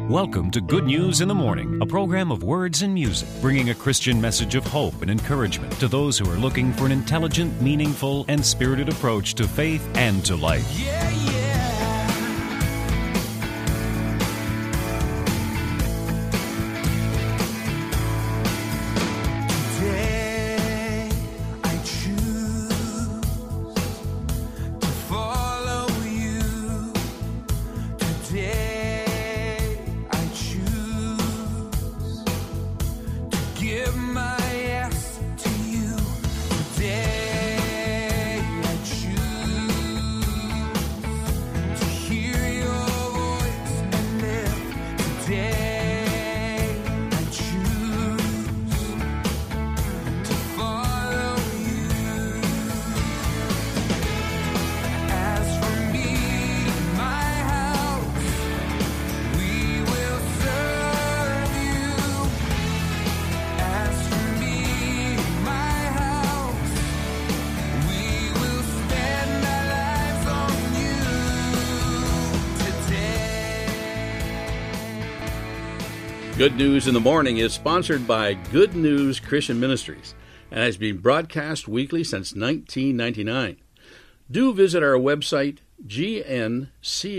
Welcome to Good News in the Morning, a program of words and music, bringing a Christian message of hope and encouragement to those who are looking for an intelligent, meaningful, and spirited approach to faith and to life. Yeah, yeah. Today I choose to follow you. Today I choose to give my yes to you. Today I choose to hear your voice and live. Today I choose to follow you. As for me and my house, we will serve you. As for me and my house, we will spend our lives on you today. Good News in the Morning is sponsored by Good News Christian Ministries and has been broadcast weekly since 1999. Do visit our website, gncm.ca.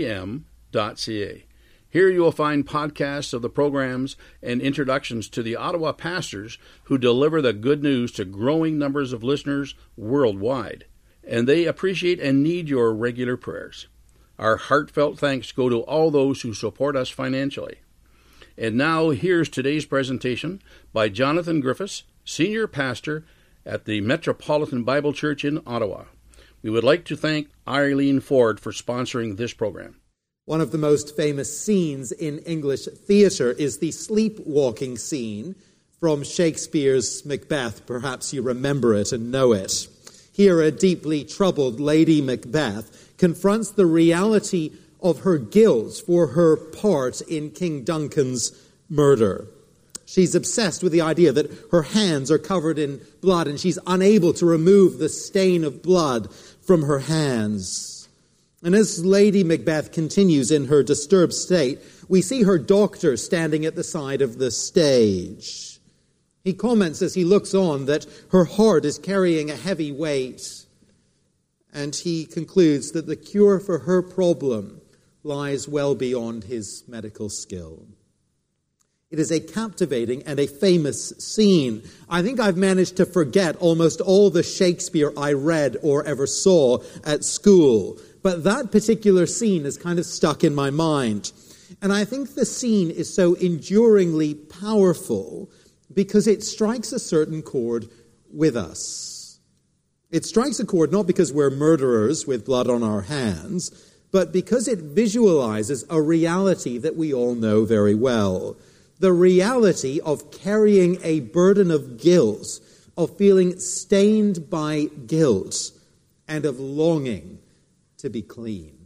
Here you will find podcasts of the programs and introductions to the Ottawa pastors who deliver the good news to growing numbers of listeners worldwide. And they appreciate and need your regular prayers. Our heartfelt thanks go to all those who support us financially. And now, here's today's presentation by Jonathan Griffiths, Senior Pastor at the Metropolitan Bible Church in Ottawa. We would like to thank Eileen Ford for sponsoring this program. One of the most famous scenes in English theatre is the sleepwalking scene from Shakespeare's Macbeth. Perhaps you remember it and know it. Here, a deeply troubled Lady Macbeth confronts the reality of her guilt for her part in King Duncan's murder. She's obsessed with the idea that her hands are covered in blood and she's unable to remove the stain of blood from her hands. And as Lady Macbeth continues in her disturbed state, we see her doctor standing at the side of the stage. He comments as he looks on that her heart is carrying a heavy weight. And he concludes that the cure for her problem lies well beyond his medical skill. It is a captivating and a famous scene. I think I've managed to forget almost all the Shakespeare I read or ever saw at school. But that particular scene is kind of stuck in my mind. And I think the scene is so enduringly powerful because it strikes a certain chord with us. It strikes a chord not because we're murderers with blood on our hands, but because it visualizes a reality that we all know very well. The reality of carrying a burden of guilt, of feeling stained by guilt, and of longing to be clean.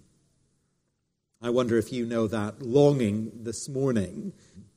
I wonder if you know that longing this morning.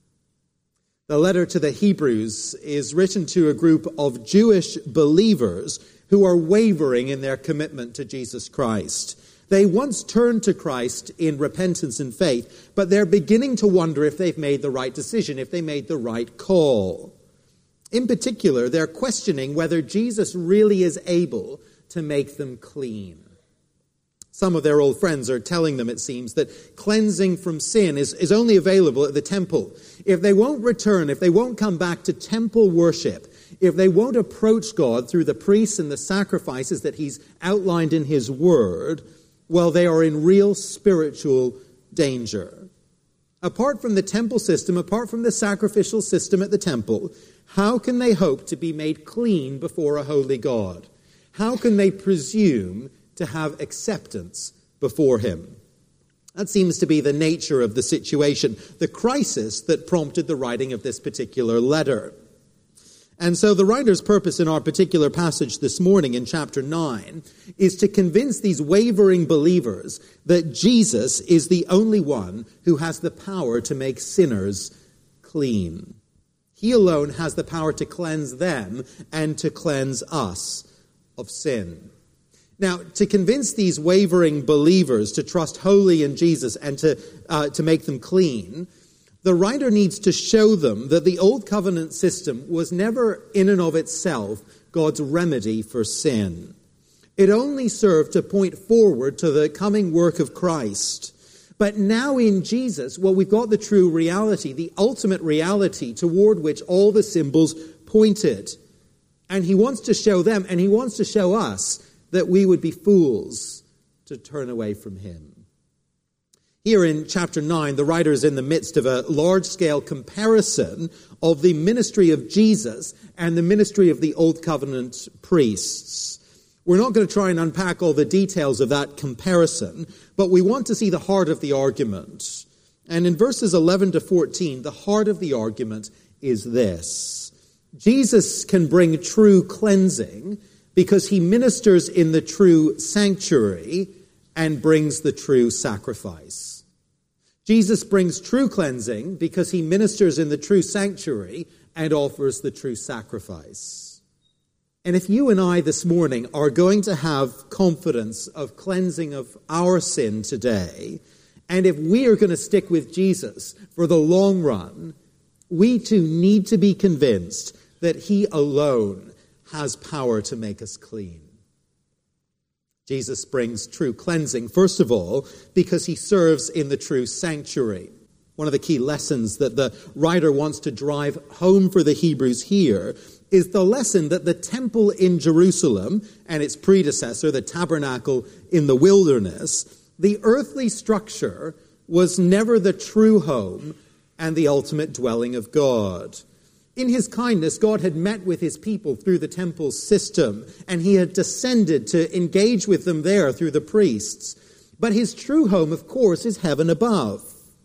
The letter to the Hebrews is written to a group of Jewish believers who are wavering in their commitment to Jesus Christ. They once turned to Christ in repentance and faith, but they're beginning to wonder if they've made the right decision, if they made the right call. In particular, they're questioning whether Jesus really is able to make them clean. Some of their old friends are telling them, it seems, that cleansing from sin is only available at the temple. If they won't return, if they won't come back to temple worship, if they won't approach God through the priests and the sacrifices that he's outlined in his word, well, they are in real spiritual danger. Apart from the temple system, apart from the sacrificial system at the temple, how can they hope to be made clean before a holy God? How can they presume to have acceptance before him? That seems to be the nature of the situation, the crisis that prompted the writing of this particular letter. And so the writer's purpose in our particular passage this morning in chapter 9 is to convince these wavering believers that Jesus is the only one who has the power to make sinners clean. He alone has the power to cleanse them and to cleanse us of sin. Now, to convince these wavering believers to trust wholly in Jesus and to make them clean, the writer needs to show them that the Old Covenant system was never in and of itself God's remedy for sin. It only served to point forward to the coming work of Christ. But now in Jesus, well, we've got the true reality, the ultimate reality toward which all the symbols pointed. And he wants to show them, and he wants to show us, that we would be fools to turn away from him. Here in chapter 9, the writer is in the midst of a large-scale comparison of the ministry of Jesus and the ministry of the Old Covenant priests. We're not going to try and unpack all the details of that comparison, but we want to see the heart of the argument. And in verses 11 to 14, the heart of the argument is this. Jesus can bring true cleansing because he ministers in the true sanctuary and brings the true sacrifice. Jesus brings true cleansing because he ministers in the true sanctuary and offers the true sacrifice. And if you and I this morning are going to have confidence of cleansing of our sin today, and if we are going to stick with Jesus for the long run, we too need to be convinced that he alone has power to make us clean. Jesus brings true cleansing, first of all, because he serves in the true sanctuary. One of the key lessons that the writer wants to drive home for the Hebrews here is the lesson that the temple in Jerusalem and its predecessor, the tabernacle in the wilderness, the earthly structure was never the true home and the ultimate dwelling of God. In his kindness, God had met with his people through the temple system, and he had descended to engage with them there through the priests. But his true home, of course, is heaven above.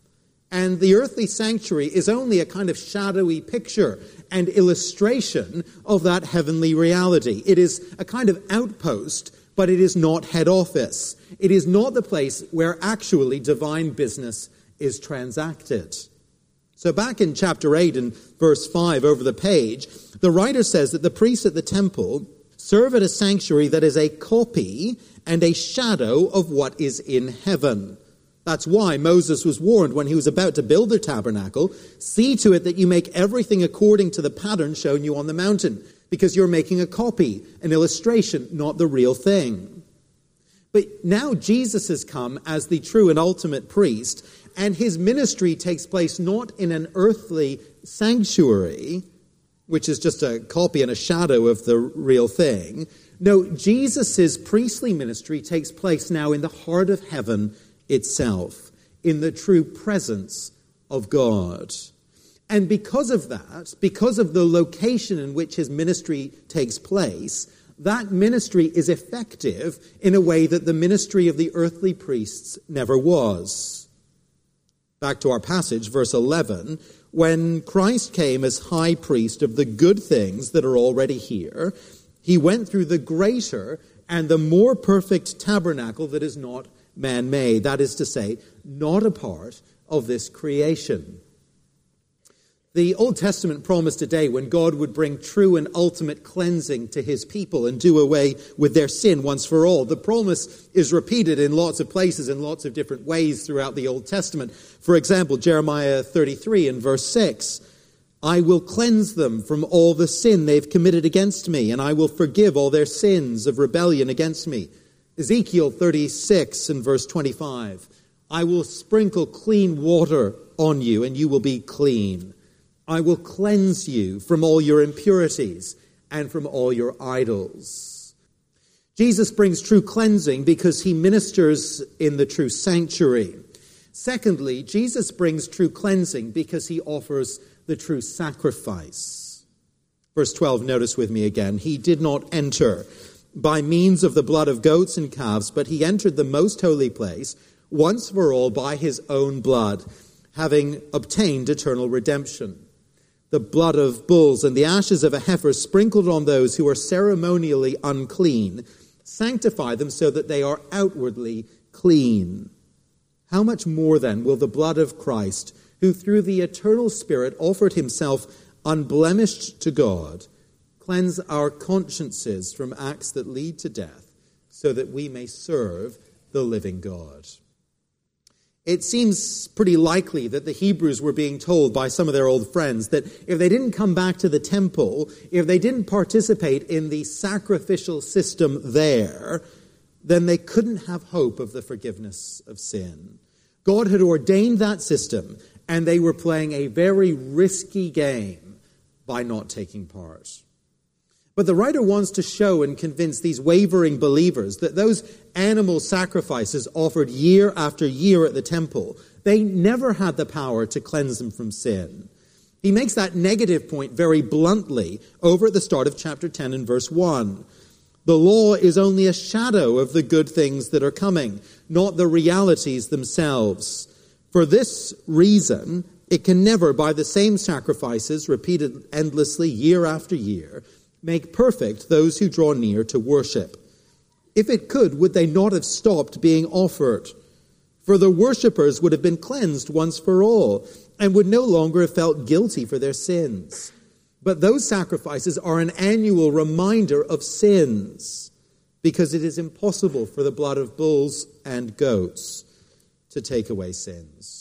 And the earthly sanctuary is only a kind of shadowy picture and illustration of that heavenly reality. It is a kind of outpost, but it is not head office. It is not the place where actually divine business is transacted. So back in chapter 8 and verse 5 over the page, the writer says that the priests at the temple serve at a sanctuary that is a copy and a shadow of what is in heaven. That's why Moses was warned when he was about to build the tabernacle, see to it that you make everything according to the pattern shown you on the mountain, because you're making a copy, an illustration, not the real thing. But now Jesus has come as the true and ultimate priest, and his ministry takes place not in an earthly sanctuary, which is just a copy and a shadow of the real thing. No, Jesus' priestly ministry takes place now in the heart of heaven itself, in the true presence of God. And because of that, because of the location in which his ministry takes place, that ministry is effective in a way that the ministry of the earthly priests never was. Back to our passage, verse 11, when Christ came as high priest of the good things that are already here, he went through the greater and the more perfect tabernacle that is not man-made, that is to say, not a part of this creation. The Old Testament promised a day when God would bring true and ultimate cleansing to his people and do away with their sin once for all. The promise is repeated in lots of places in lots of different ways throughout the Old Testament. For example, Jeremiah 33 and verse 6, I will cleanse them from all the sin they've committed against me, and I will forgive all their sins of rebellion against me. Ezekiel 36 and verse 25, I will sprinkle clean water on you, and you will be clean. I will cleanse you from all your impurities and from all your idols. Jesus brings true cleansing because he ministers in the true sanctuary. Secondly, Jesus brings true cleansing because he offers the true sacrifice. Verse 12, notice with me again. He did not enter by means of the blood of goats and calves, but he entered the most holy place once for all by his own blood, having obtained eternal redemption. The blood of bulls and the ashes of a heifer sprinkled on those who are ceremonially unclean sanctify them so that they are outwardly clean. How much more then will the blood of Christ, who through the eternal Spirit offered himself unblemished to God, cleanse our consciences from acts that lead to death, so that we may serve the living God. it seems pretty likely that the Hebrews were being told by some of their old friends that if they didn't come back to the temple, if they didn't participate in the sacrificial system there, then they couldn't have hope of the forgiveness of sin. God had ordained that system, and they were playing a very risky game by not taking part. But the writer wants to show and convince these wavering believers that those animal sacrifices offered year after year at the temple, they never had the power to cleanse them from sin. He makes that negative point very bluntly over at the start of chapter 10 and verse 1. The law is only a shadow of the good things that are coming, not the realities themselves. For this reason, it can never, by the same sacrifices repeated endlessly year after year, make perfect those who draw near to worship. If it could, would they not have stopped being offered? For the worshippers would have been cleansed once for all, and would no longer have felt guilty for their sins. But those sacrifices are an annual reminder of sins, because it is impossible for the blood of bulls and goats to take away sins.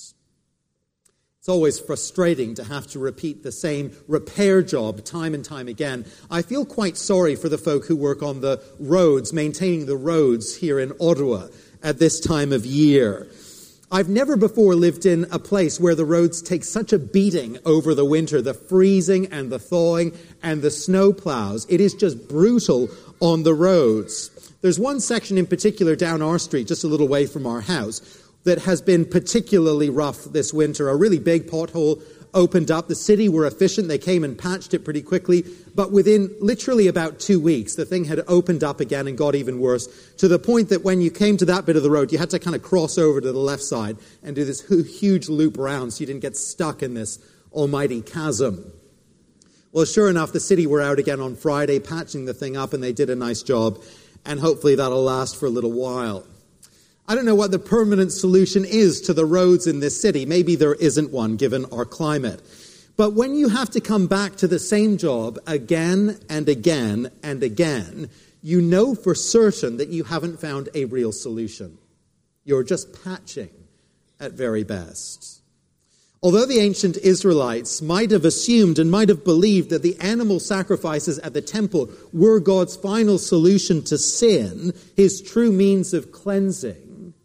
It's always frustrating to have to repeat the same repair job time and time again. I feel quite sorry for the folk who work on the roads, maintaining the roads here in Ottawa at this time of year. I've never before lived in a place where the roads take such a beating over the winter, the freezing and the thawing and the snow plows. It is just brutal on the roads. There's one section in particular down our street, just a little way from our house, that has been particularly rough this winter. A really big pothole opened up. The city were efficient. They came and patched it pretty quickly. But within literally about 2 weeks, the thing had opened up again and got even worse, to the point that when you came to that bit of the road, you had to kind of cross over to the left side and do this huge loop around so you didn't get stuck in this almighty chasm. Well, sure enough, the city were out again on Friday patching the thing up, and they did a nice job. And hopefully that'll last for a little while. I don't know what the permanent solution is to the roads in this city. Maybe there isn't one, given our climate. But when you have to come back to the same job again and again and again, you know for certain that you haven't found a real solution. You're just patching at very best. Although the ancient Israelites might have assumed and might have believed that the animal sacrifices at the temple were God's final solution to sin, his true means of cleansing,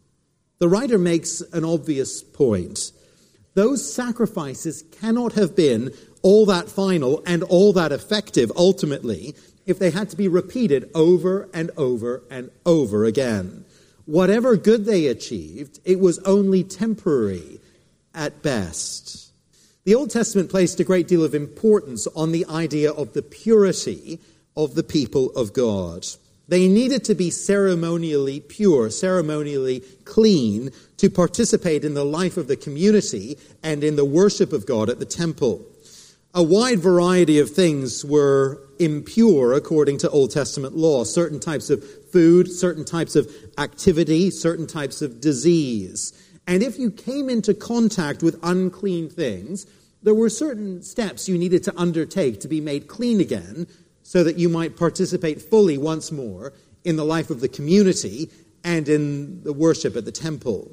the writer makes an obvious point. Those sacrifices cannot have been all that final and all that effective ultimately if they had to be repeated over and over and over again. Whatever good they achieved, it was only temporary at best. The Old Testament placed a great deal of importance on the idea of the purity of the people of God. They needed to be ceremonially pure, ceremonially clean, to participate in the life of the community and in the worship of God at the temple. A wide variety of things were impure according to Old Testament law. Certain types of food, certain types of activity, certain types of disease. And if you came into contact with unclean things, there were certain steps you needed to undertake to be made clean again, so that you might participate fully once more in the life of the community and in the worship at the temple.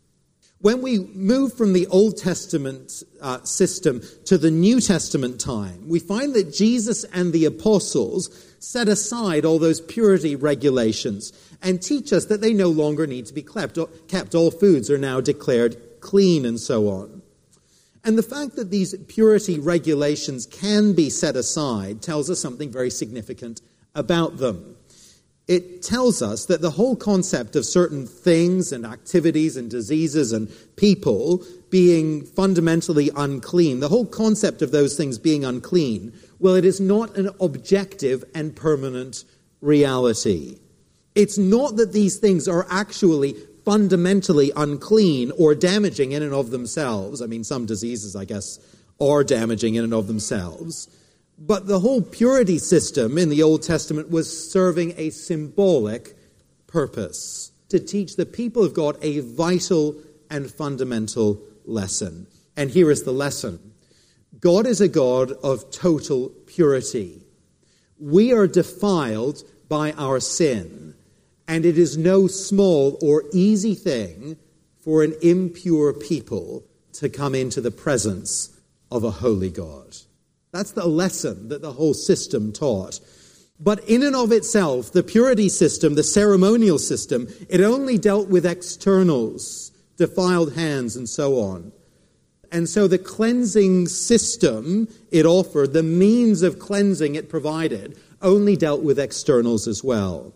When we move from the Old Testament system to the New Testament time, we find that Jesus and the apostles set aside all those purity regulations and teach us that they no longer need to be kept. All foods are now declared clean and so on. And the fact that these purity regulations can be set aside tells us something very significant about them. It tells us that the whole concept of certain things and activities and diseases and people being fundamentally unclean, the whole concept of those things being unclean, well, it is not an objective and permanent reality. It's not that these things are actually fundamentally unclean or damaging in and of themselves. I mean, some diseases, I guess, are damaging in and of themselves. But the whole purity system in the Old Testament was serving a symbolic purpose, to teach the people of God a vital and fundamental lesson. And here is the lesson. God is a God of total purity. We are defiled by our sin. And it is no small or easy thing for an impure people to come into the presence of a holy God. That's the lesson that the whole system taught. But in and of itself, the purity system, the ceremonial system, it only dealt with externals, defiled hands and so on. And so the cleansing system it offered, the means of cleansing it provided, only dealt with externals as well.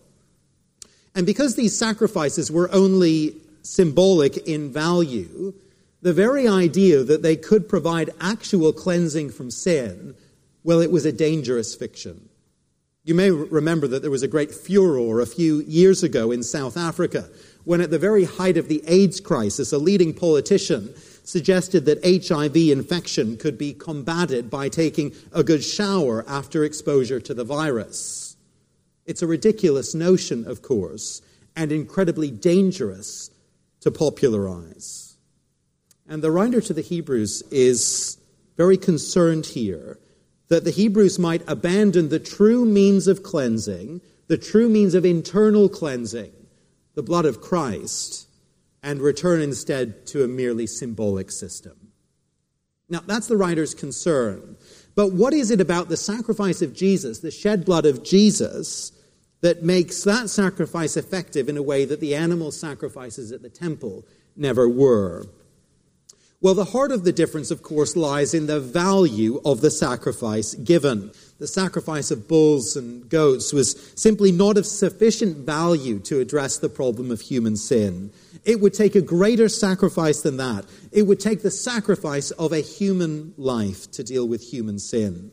And because these sacrifices were only symbolic in value, the very idea that they could provide actual cleansing from sin, well, it was a dangerous fiction. You may remember that there was a great furor a few years ago in South Africa when at the very height of the AIDS crisis, a leading politician suggested that HIV infection could be combated by taking a good shower after exposure to the virus. It's a ridiculous notion, of course, and incredibly dangerous to popularize. And the writer to the Hebrews is very concerned here that the Hebrews might abandon the true means of cleansing, the true means of internal cleansing, the blood of Christ, and return instead to a merely symbolic system. Now, that's the writer's concern. But what is it about the sacrifice of Jesus, the shed blood of Jesus, that makes that sacrifice effective in a way that the animal sacrifices at the temple never were? Well, the heart of the difference, of course, lies in the value of the sacrifice given. The sacrifice of bulls and goats was simply not of sufficient value to address the problem of human sin. It would take a greater sacrifice than that. It would take the sacrifice of a human life to deal with human sin.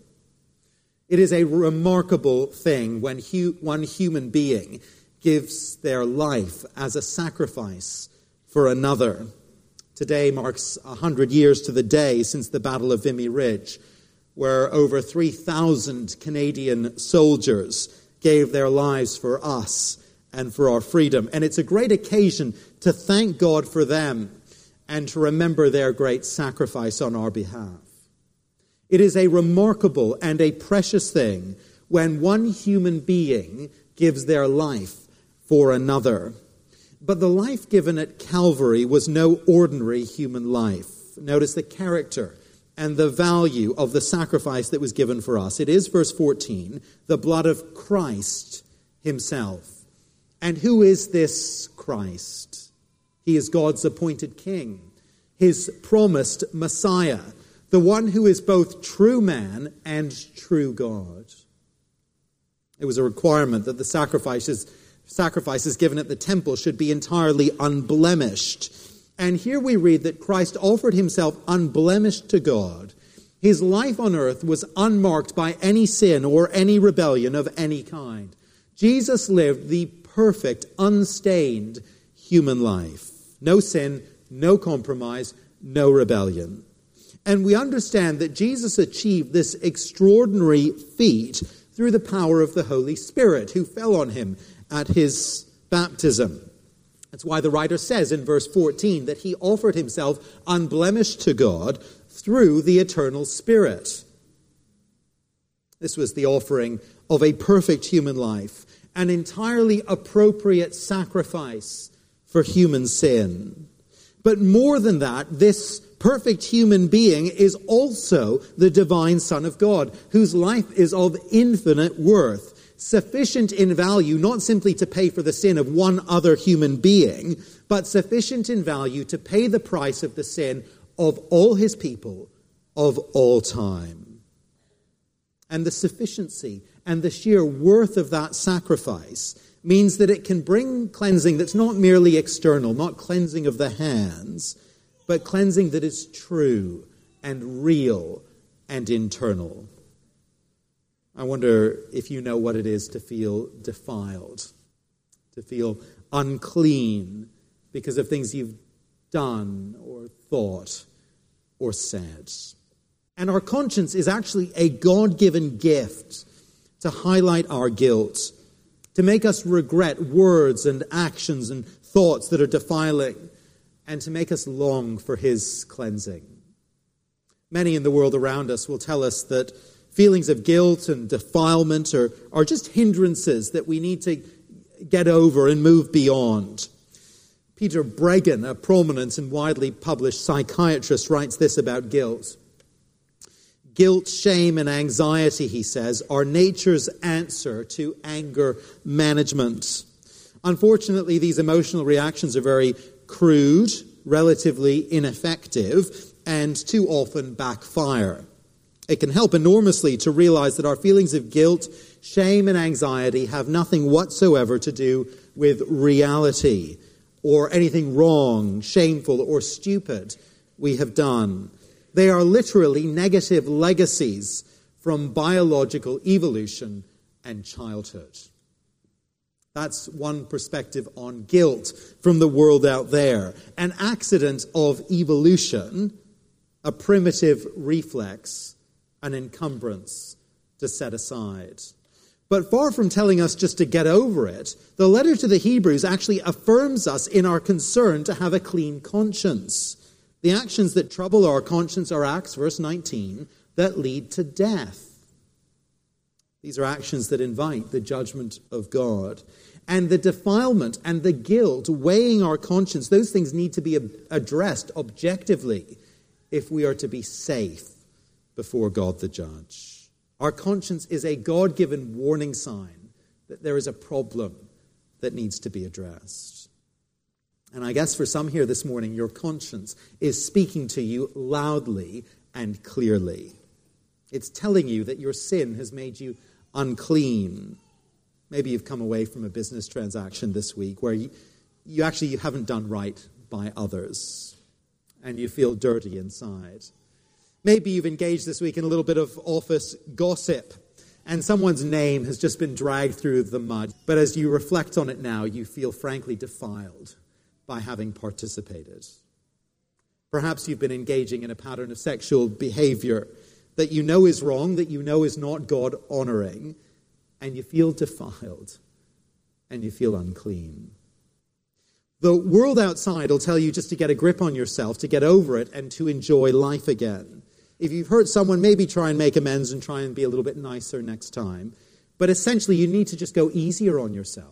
It is a remarkable thing when one human being gives their life as a sacrifice for another. Today marks 100 years to the day since the Battle of Vimy Ridge, where over 3,000 Canadian soldiers gave their lives for us and for our freedom. And it's a great occasion to thank God for them and to remember their great sacrifice on our behalf. It is a remarkable and a precious thing when one human being gives their life for another. But the life given at Calvary was no ordinary human life. Notice the character and the value of the sacrifice that was given for us. It is, verse 14, the blood of Christ himself. And who is this Christ? He is God's appointed king, his promised Messiah, the one who is both true man and true God. It was a requirement that the sacrifices given at the temple should be entirely unblemished. And here we read that Christ offered himself unblemished to God. His life on earth was unmarked by any sin or any rebellion of any kind. Jesus lived the perfect, unstained human life. No sin, no compromise, no rebellion. And we understand that Jesus achieved this extraordinary feat through the power of the Holy Spirit who fell on him at his baptism. That's why the writer says in verse 14 that he offered himself unblemished to God through the eternal Spirit. This was the offering of a perfect human life, an entirely appropriate sacrifice for human sin. But more than that, this perfect human being is also the divine Son of God, whose life is of infinite worth, sufficient in value not simply to pay for the sin of one other human being, but sufficient in value to pay the price of the sin of all his people of all time. And the sufficiency and the sheer worth of that sacrifice means that it can bring cleansing that's not merely external, not cleansing of the hands, but cleansing that is true and real and internal. I wonder if you know what it is to feel defiled, to feel unclean because of things you've done or thought or said. And our conscience is actually a God-given gift to highlight our guilt, to make us regret words and actions and thoughts that are defiling, and to make us long for his cleansing. Many in the world around us will tell us that feelings of guilt and defilement are just hindrances that we need to get over and move beyond. Peter Breggin, a prominent and widely published psychiatrist, writes this about guilt. Guilt, shame, and anxiety, he says, are nature's answer to anger management. Unfortunately, these emotional reactions are very crude, relatively ineffective, and too often backfire. It can help enormously to realize that our feelings of guilt, shame, and anxiety have nothing whatsoever to do with reality or anything wrong, shameful, or stupid we have done. They are literally negative legacies from biological evolution and childhood. That's one perspective on guilt from the world out there. An accident of evolution, a primitive reflex, an encumbrance to set aside. But far from telling us just to get over it, the letter to the Hebrews actually affirms us in our concern to have a clean conscience. The actions that trouble our conscience are acts, verse 19, that lead to death. These are actions that invite the judgment of God. And the defilement and the guilt weighing our conscience, those things need to be addressed objectively if we are to be safe before God the judge. Our conscience is a God-given warning sign that there is a problem that needs to be addressed. And I guess for some here this morning, your conscience is speaking to you loudly and clearly. It's telling you that your sin has made you unclean. Maybe you've come away from a business transaction this week where you haven't done right by others and you feel dirty inside. Maybe you've engaged this week in a little bit of office gossip and someone's name has just been dragged through the mud. But as you reflect on it now, you feel frankly defiled by having participated. Perhaps you've been engaging in a pattern of sexual behavior that you know is wrong, that you know is not God-honoring, and you feel defiled and you feel unclean. The world outside will tell you just to get a grip on yourself, to get over it, and to enjoy life again. If you've hurt someone, maybe try and make amends and try and be a little bit nicer next time. But essentially, you need to just go easier on yourself.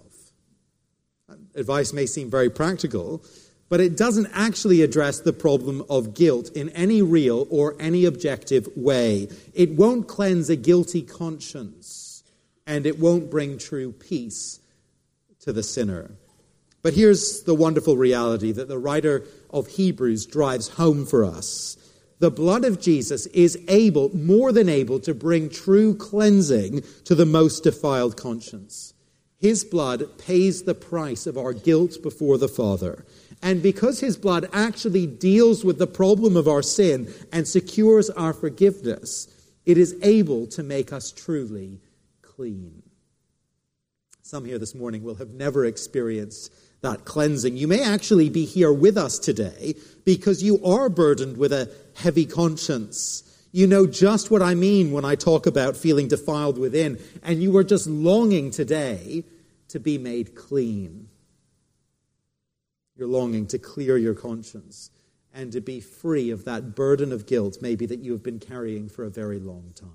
Advice may seem very practical, but it doesn't actually address the problem of guilt in any real or any objective way. It won't cleanse a guilty conscience, and it won't bring true peace to the sinner. But here's the wonderful reality that the writer of Hebrews drives home for us. The blood of Jesus is able, more than able, to bring true cleansing to the most defiled conscience. His blood pays the price of our guilt before the Father. And because his blood actually deals with the problem of our sin and secures our forgiveness, it is able to make us truly clean. Some here this morning will have never experienced that cleansing. You may actually be here with us today because you are burdened with a heavy conscience. You know just what I mean when I talk about feeling defiled within, and you are just longing today to be made clean. You're longing to clear your conscience and to be free of that burden of guilt maybe that you have been carrying for a very long time.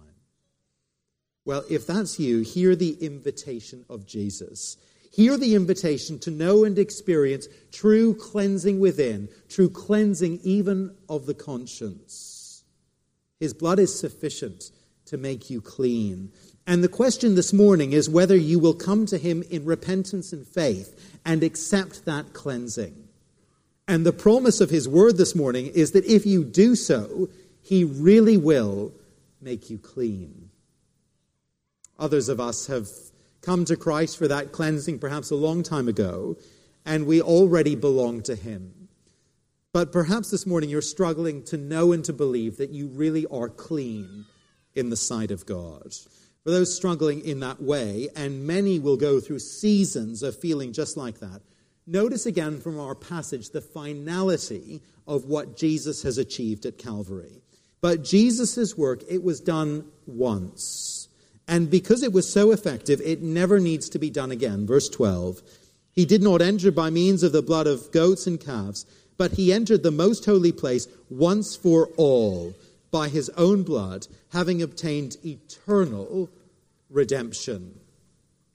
Well, if that's you, hear the invitation of Jesus. Hear the invitation to know and experience true cleansing within, true cleansing even of the conscience. His blood is sufficient to make you clean. And the question this morning is whether you will come to him in repentance and faith and accept that cleansing. And the promise of his word this morning is that if you do so, he really will make you clean. Others of us have come to Christ for that cleansing perhaps a long time ago, and we already belong to him. But perhaps this morning you're struggling to know and to believe that you really are clean in the sight of God. For those struggling in that way, and many will go through seasons of feeling just like that, notice again from our passage the finality of what Jesus has achieved at Calvary. But Jesus' work, it was done once. And because it was so effective, it never needs to be done again. Verse 12, he did not enter by means of the blood of goats and calves, but he entered the most holy place once for all by his own blood, having obtained eternal redemption.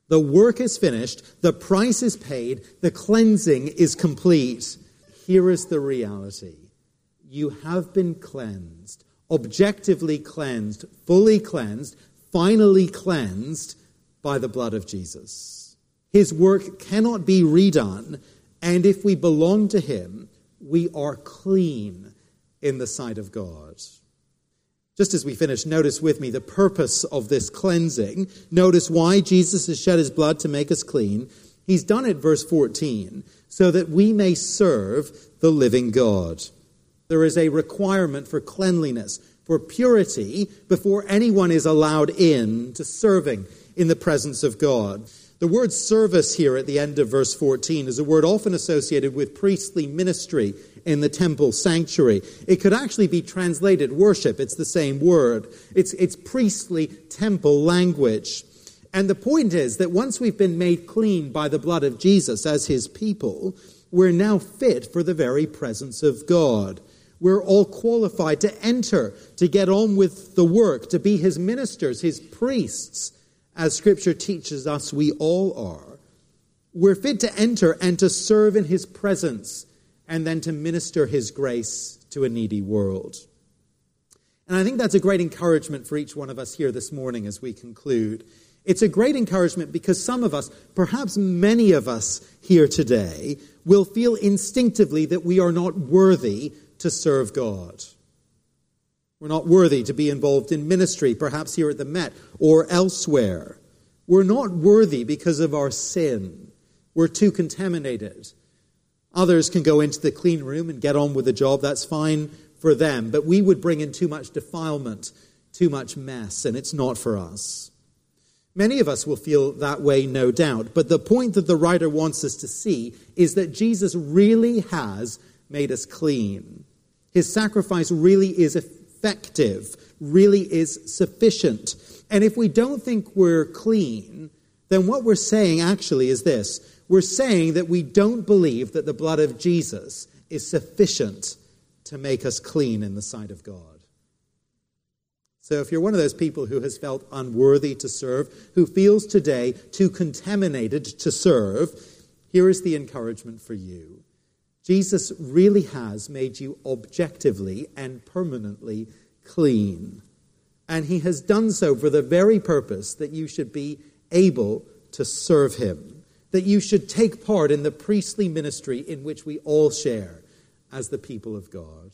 The work is finished, the price is paid, the cleansing is complete. Here is the reality. You have been cleansed, objectively cleansed, fully cleansed, finally cleansed by the blood of Jesus. His work cannot be redone, and if we belong to him, we are clean in the sight of God. Just as we finish, notice with me the purpose of this cleansing. Notice why Jesus has shed his blood to make us clean. He's done it, verse 14, so that we may serve the living God. There is a requirement for cleanliness, for purity, before anyone is allowed in to serving in the presence of God. The word service here at the end of verse 14 is a word often associated with priestly ministry in the temple sanctuary. It could actually be translated worship. It's the same word. It's priestly temple language. And the point is that once we've been made clean by the blood of Jesus as his people, we're now fit for the very presence of God. We're all qualified to enter, to get on with the work, to be his ministers, his priests, as Scripture teaches us we all are. We're fit to enter and to serve in his presence and then to minister his grace to a needy world. And I think that's a great encouragement for each one of us here this morning as we conclude. It's a great encouragement because some of us, perhaps many of us here today, will feel instinctively that we are not worthy to serve God. We're not worthy to be involved in ministry, perhaps here at the Met or elsewhere. We're not worthy because of our sin. We're too contaminated. Others can go into the clean room and get on with the job. That's fine for them. But we would bring in too much defilement, too much mess, and it's not for us. Many of us will feel that way, no doubt. But the point that the writer wants us to see is that Jesus really has made us clean. His sacrifice really is effective, really is sufficient. And if we don't think we're clean, then what we're saying actually is this. We're saying that we don't believe that the blood of Jesus is sufficient to make us clean in the sight of God. So if you're one of those people who has felt unworthy to serve, who feels today too contaminated to serve, here is the encouragement for you. Jesus really has made you objectively and permanently clean. And he has done so for the very purpose that you should be able to serve him, that you should take part in the priestly ministry in which we all share as the people of God.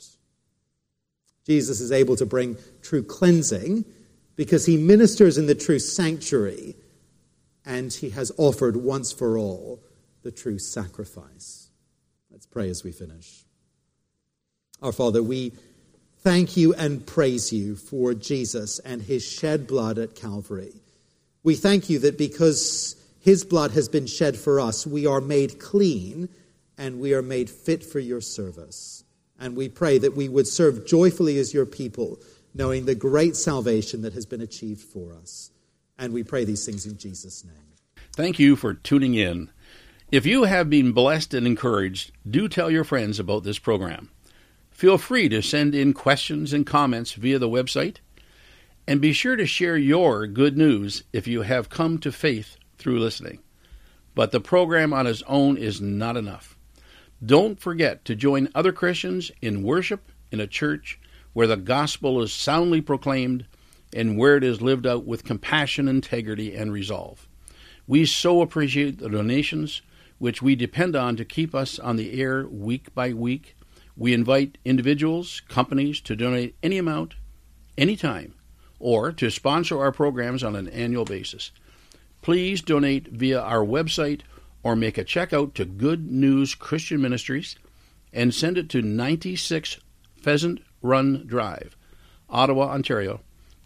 Jesus is able to bring true cleansing because he ministers in the true sanctuary and he has offered once for all the true sacrifice. Let's pray as we finish. Our Father, we thank you and praise you for Jesus and his shed blood at Calvary. We thank you that because his blood has been shed for us, we are made clean and we are made fit for your service. And we pray that we would serve joyfully as your people, knowing the great salvation that has been achieved for us. And we pray these things in Jesus' name. Thank you for tuning in. If you have been blessed and encouraged, do tell your friends about this program. Feel free to send in questions and comments via the website. And be sure to share your good news if you have come to faith through listening. But the program on its own is not enough. Don't forget to join other Christians in worship in a church where the gospel is soundly proclaimed and where it is lived out with compassion, integrity, and resolve. We so appreciate the donations which we depend on to keep us on the air week by week. We invite individuals, companies to donate any amount, anytime, or to sponsor our programs on an annual basis. Please donate via our website or make a check out to Good News Christian Ministries and send it to 96 Pheasant Run Drive, Ottawa, Ontario,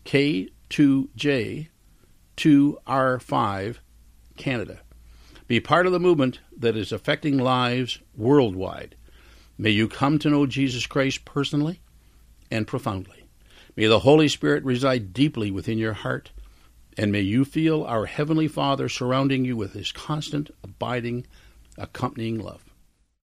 K2J 2R5, Canada. Be part of the movement that is affecting lives worldwide. May you come to know Jesus Christ personally and profoundly. May the Holy Spirit reside deeply within your heart, and may you feel our Heavenly Father surrounding you with his constant, abiding, accompanying love.